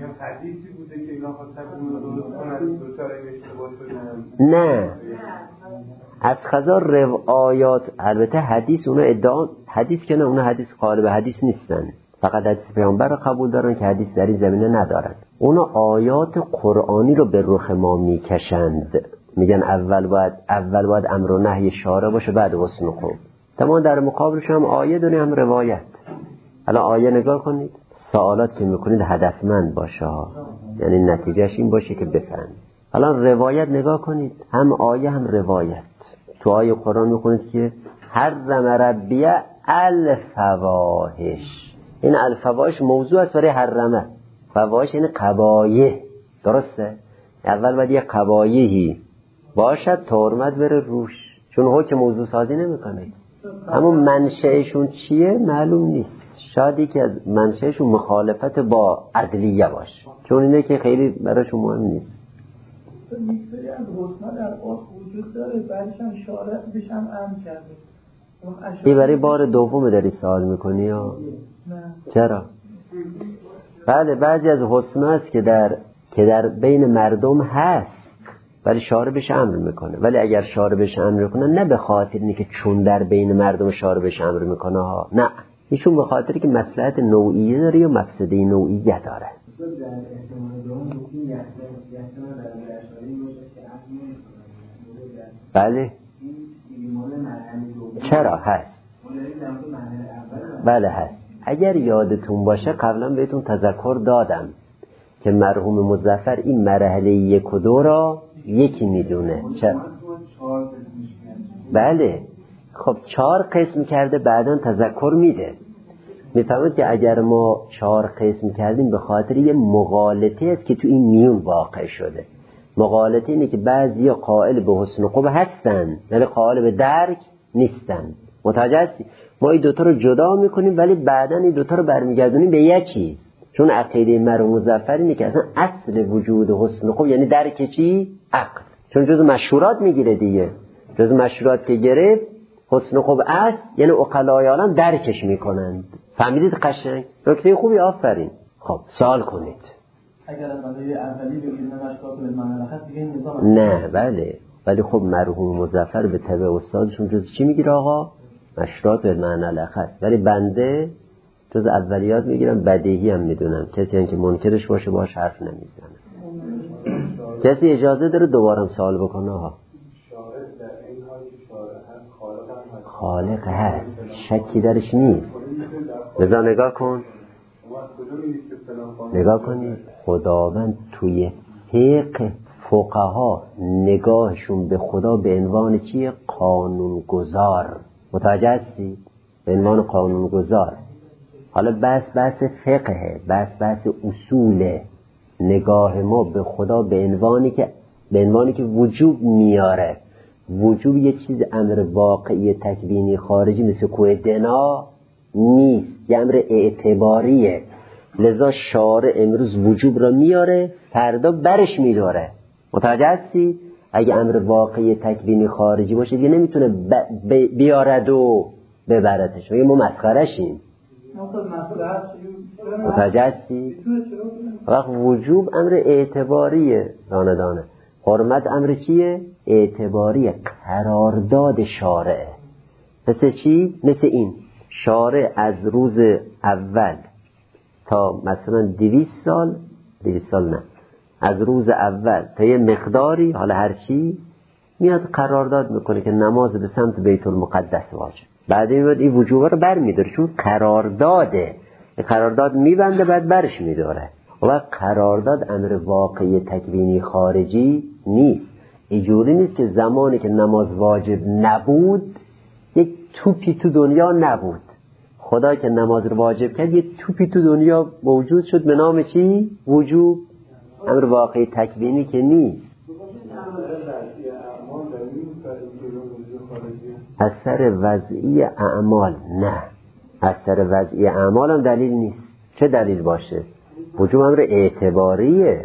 S1: نه از خزار روایات، البته حدیث اونا ادعا حدیث که نه، اونا حدیث قالب حدیث نیستن، فقط حدیث پیامبر رو قبول دارن که حدیث در این زمینه ندارن. اونا آیات قرآنی رو به رخ ما میکشند، میگن اول باید اول باید امر و نهی شارع باشه بعد حسن و خوب. تمام در مقابلش هم آیه دونه هم روایت. حالا آیه نگاه کنید، سوالات که میکنید هدفمند باشه، یعنی نتیجهش این باشه که بفهمید. حالا روایت نگاه کنید، هم آیه هم روایت. تو آیه قرآن میخونید که حرم ربی الفواحش، این الفواحش موضوع است برای حرمه، فواحش یعنی قبایح، درسته؟ اول باید یه قبایحی باشد تا حرمت بره روش، چون حکم موضوع سازی نمیکنه. اما منشأشون چیه معلوم نیست، شاید یکی از منشأشون مخالفت با عدلیه باشه، چون اینه که خیلی براشون مهم نیست.
S3: میگذاری از حسنا در آخ وجود داره، بعدش هم شارع بهش هم امر کرده.
S1: این برای بار دوم داری سوال میکنی یا
S3: نه؟
S1: چرا؟ بله بعضی از حسنا است که در که در بین مردم هست ولی شارع بهش امر میکنه، ولی اگر شارع بهش امر میکنه نه به خاطر اینه که چون در بین مردم شارع بهش امر میکنه ها، نه، ایشون به خاطر که مصلحت نوعیه داره یا مفسده نوعیه داره. بله چرا هست؟ بله هست. اگر یادتون باشه قبلا بهتون تذکر دادم که مرحوم مظفر این مرحله یک و دو را یکی میدونه. چرا؟ بله خب چهار قسم کرده بعداً تذکر میده. میفهمید که اگر ما چهار قسم کردیم به خاطر یه مغالطه است که تو این میون واقع شده. مغالطه اینه که بعضی قائل به حسن و خوب هستن ولی قائل به درک نیستن. متوجه هستی؟ ما این دوتا رو جدا میکنیم ولی بعداً این دوتا رو برمیگردونیم به یک چیز، چون عقیده مرحوم مظفر اینه که اصلا اصل وجود حسن و خوب یعنی درک چی؟ عقل، چون جز مشهورات میگیره دیگه، جز مشهورات که گرفت حسن و خوب است یعنی عقلای عالم درکش میکنند. فهمیدید قشنگ؟ نکته خوبی، آفرین. خب سوال کنید.
S2: اگر از مداری اولی بگیریم مشکلات به معنی لخص دیگه این نظام
S1: نه بله، ولی خب مرحوم مظفر به تبع استادشون جز چی میگیره آقا؟ مشکلات به معنی لخص، ولی بنده جز اولیات میگیرم، بدیهی هم میدونم، کسی هم که منکرش باشه باش حرف نمیزنه. کسی اجازه داره دوبارم سوال بکنه ها؟ خالق هست، شکی درش نیست. لذا نگاه کن، نگاه کنید خداوند توی فقه فقها نگاهشون به خدا به عنوان چیه؟ قانون گذار. متوجه هستی؟ به عنوان قانون گذار. حالا بس بس فقه، بس بس اصول. نگاه ما به خدا به عنوانی که به عنوانی که وجوب میاره. وجوب یه چیز امر واقعی تکوینی خارجی مثل کوه دنا نیست، یه امر اعتباریه. لذا شارع امروز وجوب را میاره فردا برش میداره. متوجه هستی؟ اگه امر واقعی تکوینی خارجی باشه دیگه نمیتونه ب... ب... بیارد و ببردش. میگه ما مسخره‌شیم. متوجه هستی؟ وقت وجوب امر اعتباریه راندانه. حرمت امر چیه؟ اعتباریه، قرارداد شارعه. مثل چی؟ مثل این شارع از روز اول تا مثلا دویست سال دویست سال نه از روز اول تا یه مقداری حالا هر چی میاد قرارداد میکنه که نماز به سمت بیت المقدس واجب. بعد میاد این وجوب رو بر میداره چون قرارداده. این قرارداد میبنده بعد برش میداره. و قرارداد امر واقعی تکوینی خارجی نیست. اینجوری نیست که زمانی که نماز واجب نبود یک توپی تو دنیا نبود. خدا که نماز رو واجب کرد یک توپی تو دنیا موجود شد به نام چی؟ وجوب. امر واقعی تکوینی که نیست. اثر وضعی اعمال نه. اثر وضعی اعمال هم دلیل نیست. چه دلیل باشه؟ وجوب امر اعتباریه.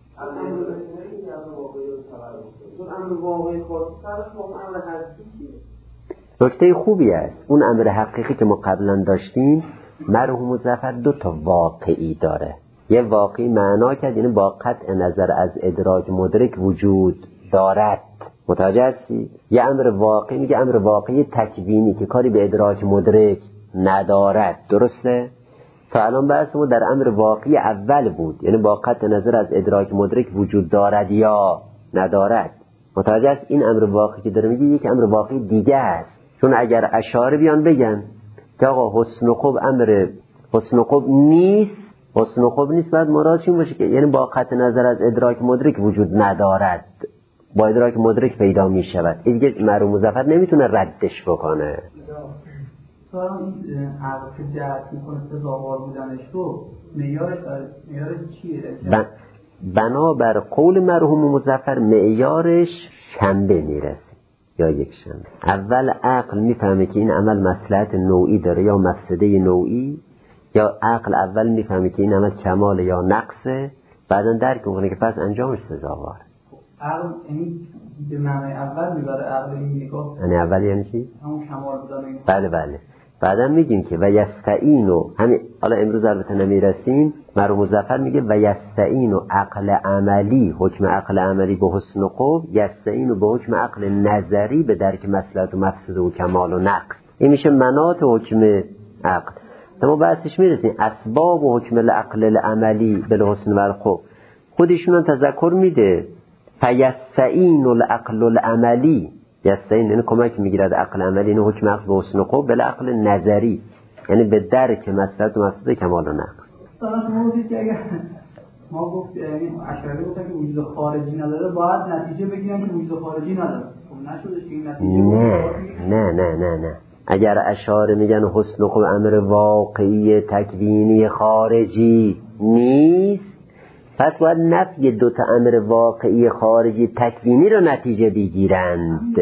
S1: نکته خوبی است. اون امر حقیقی که ما قبلا داشتیم مرحوم مظفر دو تا واقعی داره. یه واقعی معنا کرد یعنی با قطع نظر از ادراک مدرک وجود دارد. متوجه هستی؟ یه امر واقعی میگه امر واقعی تکوینی که کاری به ادراک مدرک ندارد. درسته؟ تا الان بحث ما در امر واقعی اول بود، یعنی با قطع نظر از ادراک مدرک وجود دارد یا ندارد. متوجه است؟ این امر واقعی که داره میگه یک امر واقعی دیگه است. چون اگر اشاره بیان بگن که آقا حسن و خوب امر حسن و خوب نیست، حسن و خوب نیست، بعد مراد چی باشه که یعنی با قطع نظر از ادراک مدرک وجود ندارد، با ادراک مدرک پیدا می شود. این دیگه مرحوم مظفر نمیتونه ردش بکنه.
S2: تا این عقل که جهت میکنه سزاوار بودنش تو معیارش معیارش چیه؟
S1: بن... بنابر قول مرحوم مظفر معیارش شنبه میرسه یا یک شنبه. اول عقل میفهمه که این عمل مصلحت نوعی داره یا مفسده نوعی، یا عقل اول میفهمه که این عمل کمال یا نقصه، بعدا درک میکنه که پس انجامش سزاوار.
S2: عقل یعنی به معنی اول میبره عقل این نگاه.
S1: یعنی اول یعنی چی؟
S2: همون کمال بودن.
S1: بله بله. بعدا میگیم که و یستعینو، همین حالا امروز البته نمیرسیم، مرحوم مظفر میگه و یستعینو عقل عملی، حکم عقل عملی به حسن و خوب، یستعینو به حکم عقل نظری به درک مصلحت و مفسده و کمال و نقص. این میشه مناط حکم عقل. ما بحثش میرسیم اسباب و حکم العقل العملی به حسن و خوب خودشون تذکر میده. فیستعین العقل العملی، یستعین یعنی کمک میگیرد عقل عملی، یعنی حکم عقل به حسن و خوب، بل عقل نظری یعنی به درک مصلحت و مفسده کمال و نقص.
S2: شما گفتید که اگر ما گفت یعنی اشعری گفتن که وجود خارجی نداره باید نتیجه بگیرن که وجود خارجی نداره. خب نشدش که این نتیجه
S1: نه نه نه نه نه اگر اشاره میگن حسن و خوب امر واقعی تکوینی خارجی نیست، پس باید نفی دوتا امر واقعی خارجی تکوینی رو نتیجه بگیرند.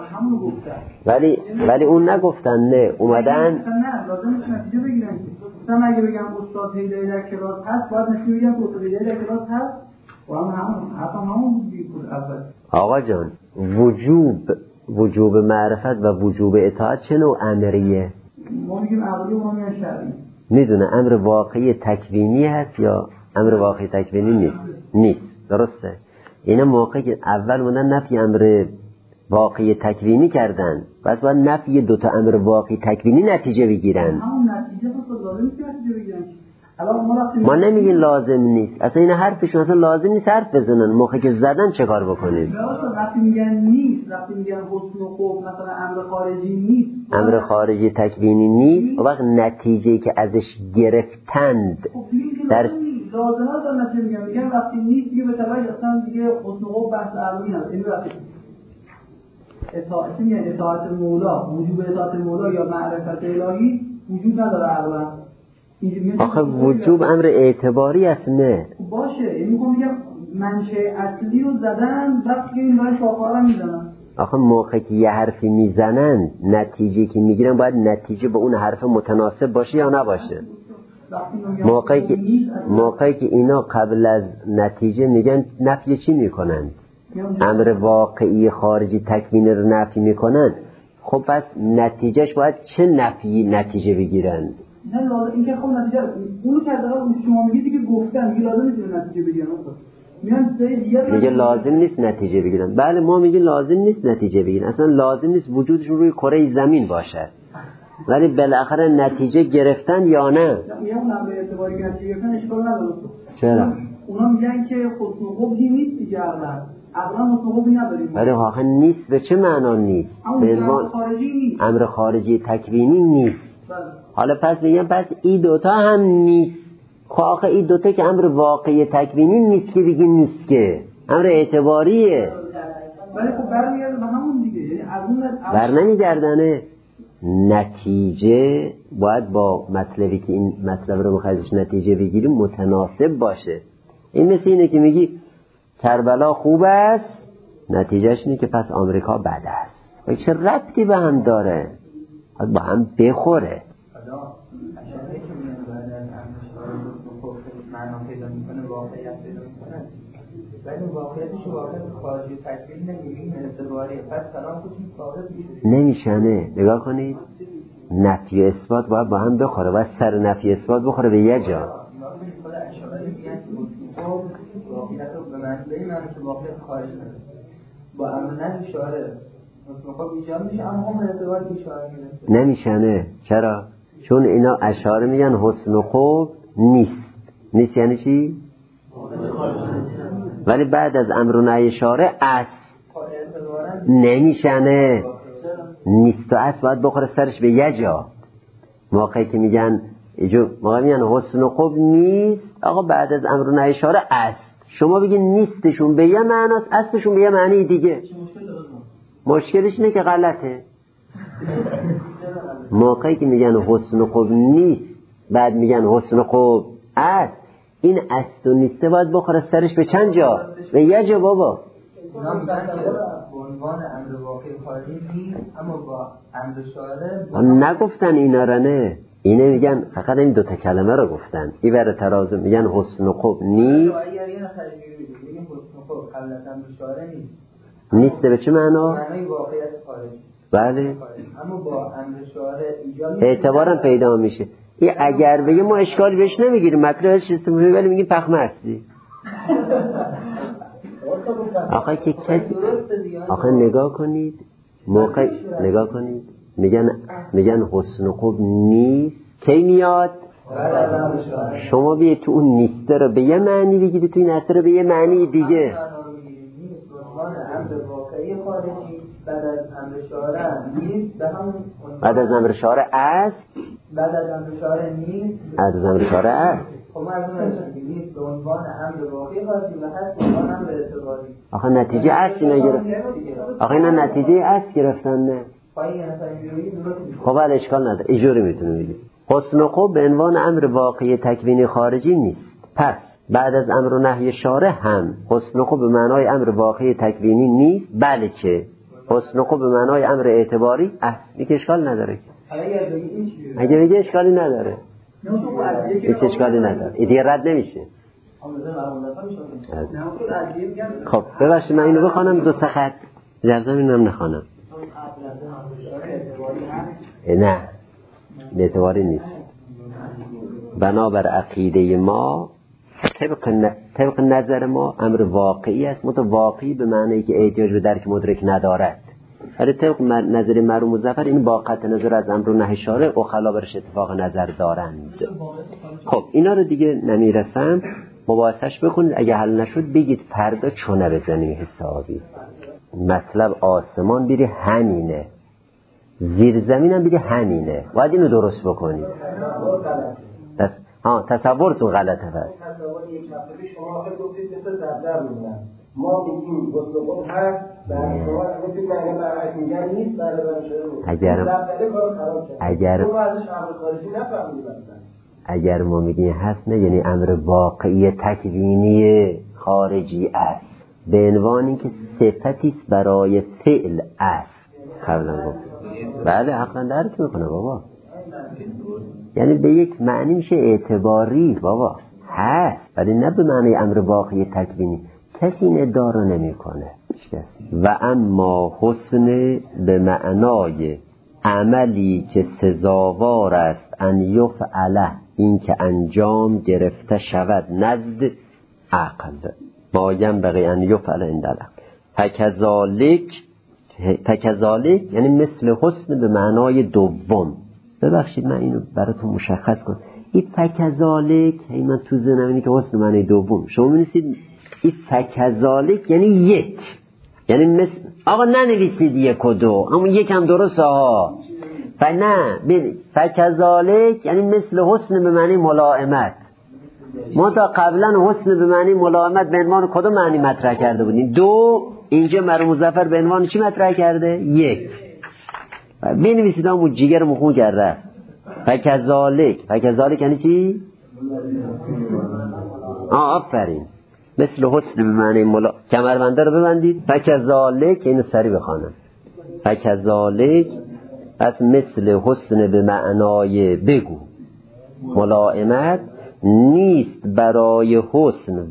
S1: ولی ولی اون نگفتن، نه اومدن
S2: نه لازم نتیجه بگیرن. مثلا اگه بگم استاد هیدری در کلاس هست باید نتیجه بگیرن که استاد هیدری در کلاس هست و هم همون حتی همون بود اول.
S1: آقا جان وجوب وجوب معرفت و وجوب اطاعت چه نوع امریه؟
S2: ما میگیم عقلی و ما میگیم شرعی.
S1: میدونه امر واقعی تکوینی هست یا امر واقعی تکوینی نیست؟ نیست. درسته؟ اینا موقعی که اول موندن نفی امر واقعی تکوینی کردن، پس باید نفی دوتا امر واقعی تکوینی نتیجه بگیرن.
S2: همون نتیجه خود لازم نیست نتیجه بگیرن.
S1: ما نمیگیم لازم نیست، اصلا این حرفشون اصلا لازم نیست حرف بزنن. موقعی که زدن چه کار بکنید؟
S2: وقتی میگن نیست، وقتی میگن حسن و خوب مثلا امر خارجی نیست،
S1: امر خارجی تکوینی نیست، و وقت نتیجه‌ای که ازش گرفتند در
S2: لازمه دارن نتیجه میگن میگن وقتی نیست دیگه به تبعش اصلا دیگه حسن و خوب بحث عربی نداره. این وقتی اطاعت میگن اطاعت مولا، وجوب اطاعت مولا یا معرفت الهی وجود نداره عربا.
S1: آخه وجوب امر اعتباری است. نه
S2: باشه، یعنی میگم منشأ اصلی رو زدن وقتی این برای شاخه‌ها رو میزنن.
S1: آخه موقعی که یه حرفی میزنن نتیجه که میگیرن باید نتیجه به اون حرف متناسب باشه یا نباشه. موقعی که موقعی که اینا قبل از نتیجه میگن نفی چی میکنن؟ امر واقعی خارجی تکوین رو نفی میکنن، خب پس نتیجهش باید چه نفی نتیجه بگیرن؟
S2: نه لازم اینکه خب نتیجه اونو که از شما میگید دیگه گفتن دیگه لازم نیست نتیجه بگیرن. میان
S1: میگه لازم نیست نتیجه بگیرن. بله ما میگیم لازم نیست نتیجه بگیرن، اصلا لازم نیست وجودشون روی کره زمین باشه، ولی بالاخره نتیجه گرفتن یا نه؟
S2: میگم اون به اعتباری که نتیجه گرفتن اشکال نداره.
S1: چرا؟
S2: اونا میگن که حسن و قبحی نیست دیگه، عقلا عقلا حسن و قبحی نداریم.
S1: ولی واقعا نیست به چه معنا نیست؟ به عنوان
S2: خارجی نیست،
S1: امر خارجی تکوینی نیست.
S2: بله.
S1: حالا پس میگم پس این دوتا هم نیست. خب آخه این دوتا که امر واقعی تکوینی نیست که بگی نیست، که امر اعتباریه.
S2: ولی خب برمیگرده به همون دیگه، یعنی از اون
S1: بر نمیگردنه. نتیجه باید با مطلبی که این مطلب رو میخوایش نتیجه بگیریم متناسب باشه. این مثل اینه که میگی کربلا خوب است، نتیجهش اینه که پس آمریکا بد است. و چه ربطی به هم داره؟ باید با هم بخوره.
S3: حالا اشاره که میان بعد از امشار رو معنا پیدا میکنه، واقعیت پیدا میکنه، ولی واقعیتش واقعیت خارجی تکوین نمیگیم اعتباری، پس سلام کچیم ثابت میشه
S1: نمیشنه. نگاه کنید نفی و اثبات باید با هم بخوره، باید سر نفی اثبات بخوره به یه جا.
S3: خود اشاره میگن که واقعیت رو به معنی به این معنی که واقعیت خارج نداره، با امر نه اشاره مطلقا ایجاد میشه، اما هم اعتباری که اشاره میده
S1: نمیشنه. چرا؟ چون اینا اشاره میگن حسن و خوب نیست. نیست یعنی چی؟ ولی بعد از امر و نهی اشاره است. نمیشنه. نیست و است باید بخوره سرش به یه جا. موقعی که میگن موقعی میگن حسن و خوب نیست، آقا بعد از امر و نهی اشاره است. شما بگین نیستشون به یه معناست، استشون به یه معنی دیگه. مشکلش اینه که غلطه. موقعی که میگن حسن و خوب نیست بعد میگن حسن و خوب است، این است و نیسته باید بخوره سرش به چند جا؟ به یه جا بابا.
S3: اونا میگن که به عنوان امر واقعی خارجی نیست، اما با امر شاره
S1: نگفتن اینا را. نه اینه میگن فقط این دوتا کلمه رو گفتن. این بر ترازو میگن حسن و خوب نیست.
S3: اگر یه نفر میگه حسن و خوب قبل از امر شاره نیست،
S1: نیسته به چه معنا؟
S3: معنای واقعیت خارجی.
S1: بله.
S3: اما با امر شاره ایجاد
S1: اعتبارم پیدا میشه. این اگر بگه ما اشکالی بهش نمیگیریم، مطلبش چیزی میگه ولی میگیم پخمه هستی. آخه که کسی آخه نگاه کنید موقع نگاه کنید میگن میگن حسن و خوب نیست، کی میاد؟ شما بیه تو اون نیسته رو به یه معنی بگیری، تو این اثر رو به یه معنی دیگه.
S3: بعد از امر شاره نیست، به همون
S1: بعد از امر شاره است،
S3: بعد از امر شاره نیست،
S1: بعد از امر شاره است.
S3: خب ما از اون نیست به عنوان امر واقعی خواستیم و هست به عنوان امر اعتباری.
S1: آخه نتیجه است اینا گرفت. آخه اینا نتیجه است گرفتن. نه خب ولی اشکال نداره، اینجوری میتونیم بگیم حسن و خوب به عنوان امر واقعی تکوینی خارجی نیست. پس بعد از امر و نهی شارع هم حسن و خوب به معنای امر واقعی تکوینی نیست، بلکه حسن و خوب به معنای امر اعتباری است. این اشکال نداره. اگه بگه اشکالی نداره، هیچ اشکالی نداره، این دیگه رد نمیشه. خب ببخشید من اینو بخوانم دو سه خط، جرزم اینم نخوانم. نه اعتباری نیست. بنابر عقیده ما طبق, ن... طبق نظر ما امر واقعی است، متواقعی به معنی که احتیاج به درک مدرک ندارد. ولی طبق نظر مرحوم مظفر این با قطع نظر از امر و نهی شارع و خلا برش اتفاق نظر دارند. خب اینا رو دیگه نمیرسم، مباحثش بکنید، اگه حل نشد بگید فردا چونه بزنیم حسابی. مطلب آسمان بیری همینه، زیر زمین هم بیری همینه، باید اینو درست بکنید. تس... ها تصورتون غلطه. بس
S4: تصور یک مطلبی شما آخه گفتید مثل زبدر میمونن، ما میگیم بسلقون هست، برای شما گفتید من اگر برعکس میگن نیست، برای برای شده
S1: اگر
S4: زبدره کار خراب کرد.
S1: اگر
S4: شما ازش امر خارجی نفهمید اصلا.
S1: اگر ما میگیم هست نه یعنی امر واقعی تکوینی خارجی است، به عنوانی که صفتی است برای فعل است. قبلا گفت بله حقا درک میکنه بابا، یعنی به یک معنی میشه اعتباری بابا، هست ولی نه به معنی امر واقعی تکوینی. کسی این ادعا رو نمیکنه. است. و اما حسن به معنای عملی که سزاوار است ان یفعله، این که انجام گرفته شود نزد عقل، ما ینبغی ان یفعل عند العقل. فکذالک، فکذالک یعنی مثل حسن به معنای دوم. ببخشید من اینو براتون مشخص کنم، این فکذالک هی من تو ذهنم اینه که حسن معنای دوم، شما می‌نویسید این فکذالک یعنی یک، یعنی مثل آقا ننویسید یک و دو، اما یک هم درسته ها. ف نه ببین فکذالک یعنی مثل حسن به معنی ملائمت. ما تا قبلا حسن به معنی ملائمت به عنوان کدوم معنی مطرح کرده بودیم؟ دو. اینجا مرحوم مظفر به عنوان چی مطرح کرده؟ یک. بنویسید همون جیگر مخون کرده. فکذالک، فکذالک یعنی چی؟ آه آفرین، مثل حسن به معنی ملا. کمربنده رو ببندید. فکذالک اینو سری بخوانم. فکذالک پس مثل حسن به معنای بگو ملائمت نیست برای حسن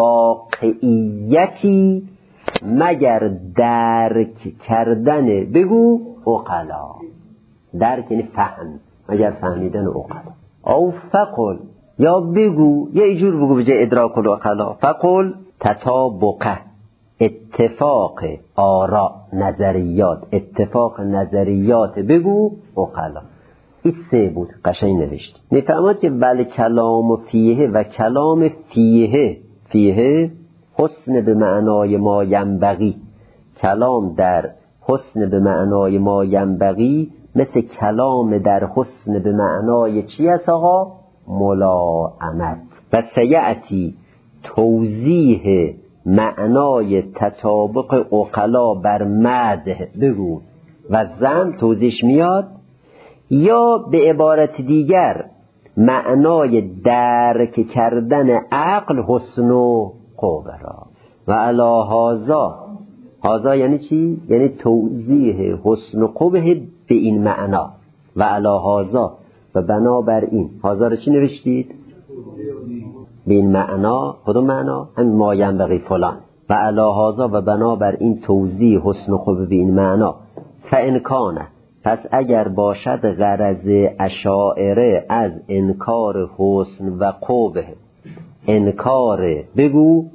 S1: واقعیتی مگر درک کردن بگو عقلا. درک یعنی فهم، مگر فهمیدن عقلا. او فقل یا بگو یه ایجور بگو بجای ادراک العقلا. فقل تطابق اتفاق آراء نظریات، اتفاق نظریات بگو عقلا. این سه بود قشنگ نوشت. میفهمد که بل کلام فیه و کلام فیه، فیه حسن به معنای ما ینبغی، کلام در حسن به معنای ما ینبغی مثل کلام در حسن به معنای چی است آقا؟ ملائمت. و سیعتی توضیح معنای تطابق عقلا بر مدح بگو و ذم توضیحش میاد، یا به عبارت دیگر معنای درک کردن عقل حسن و قوه را. و علی هذا، هذا یعنی چی؟ یعنی توضیح حسن و قوه به این معنا. و علی هذا و بنابر این، هذا رو چی نوشتید؟ به این معنا. کدوم معنا؟ همین ما ینبغی فلان. و علی هذا و بنابر این توضیح حسن و قوه به این معنا. فان کان، پس اگر باشد غرض اشاعره از انکار حسن و قوه انکار بگو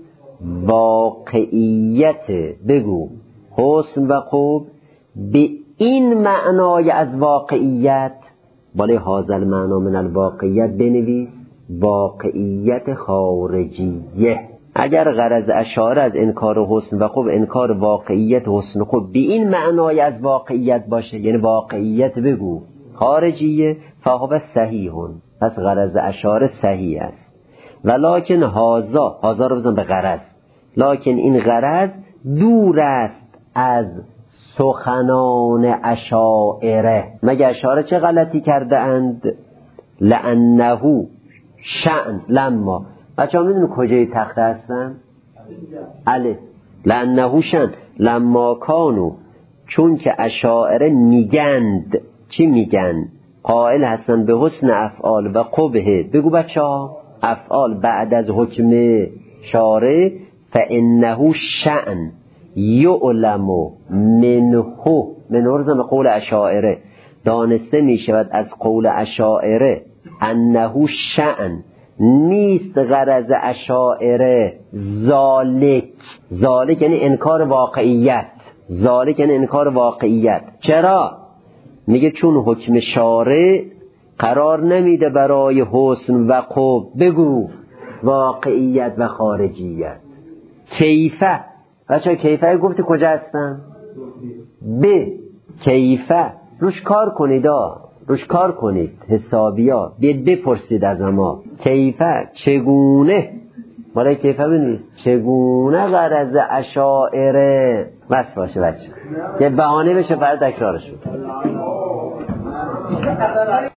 S1: واقعیت بگو حسن و قوه به این معنای از واقعیت، بالای حاضر معنا من الواقعیت بنویس واقعیت خارجیه. اگر غرض اشاره از انکار حسن و خوب انکار واقعیت حسن و خوب به این معنای از واقعیت باشه، یعنی واقعیت بگو خارجیه، فهو صحیحون، پس غرض اشاره صحیح است. ولکن هازا، هازا رو بزن به غرض، لکن این غرض دور است از سخنان اشاعره. مگه اشاعره چه غلطی کرده اند؟ لانه شأن لما، بچه ها میدونی کجای تخته هستن؟ الف. لانه شأن لما کانو، چون که اشاعره میگند، چی میگن؟ قائل هستن به حسن افعال و قبه. بگو بچه ها افعال بعد از حکم شارع، فانه شأن یعلم منه، منه رزم قول اشاعره دانسته می شود از قول اشاعره انه شأن، نیست غرض اشاعره ذالک، ذالک یعنی انکار واقعیت، ذالک یعنی انکار واقعیت. چرا؟ میگه چون حکم شارع قرار نمیده برای حسن و قوه بگو واقعیت و خارجیت. کیفه، بچه کیفه گفتی کجا هستن؟ ب کیفه، روش کار کنید ها، روش کار کنید حسابی ها، بیاد بپرسید از ما کیفه چگونه، مالای کیفه بنویس چگونه غرض اشاعره بس باشه بچه که بهانه بشه فرد تکرارش